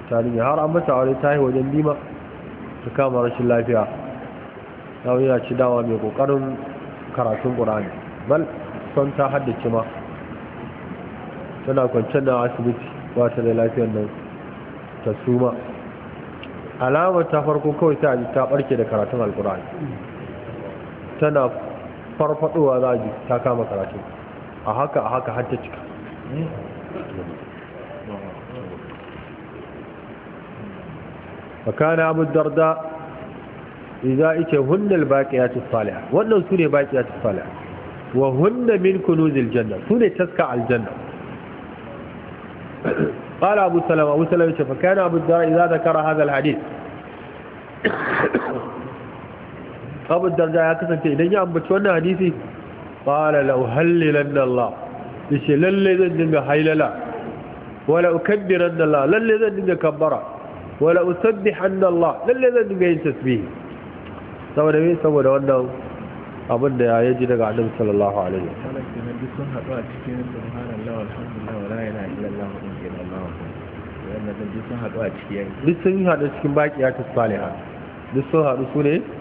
tarihi har an mata aure ta yi wajen lima ta kama rashin lafiya yawon yana ci dawa mai kokarin karatun ƙur'ani bal son ta haddace ma tana kwanciyar na asibiti ba ta da lafiyar nan ta suma alamar ta farko kawai ta barke da karatun alƙur'ani tana farfadowa za a ji ta kama karatun a haka har ta cika فكان أبو الدرداء إذا هن الباقيات الصالحة وأنه سنة باقيات الصالحة وهن من كنوز الجنة سنة تسكع الجنة قال أبو سلمة فكان أبو الدرداء إذا ذكر هذا الحديث أبو الدرداء يكسن إذن يأمبت وانا حديثي قال لو هللن الله يشي للي ذنك حيللا ولا أكبرن الله للي ذنك كبرا ولا أسبحن الله للي ذنك ينتسبيه saboda me saboda wannan abin da ya ji daga annabi sallallahu alaihi wasallam duk sun haɗu a cikin subhanallahi walhamdulillah wala ilaha illallah wannan duk sun haɗu a cikin duk sun haɗu cikin baqiyatus salihat duk sun haɗu su ne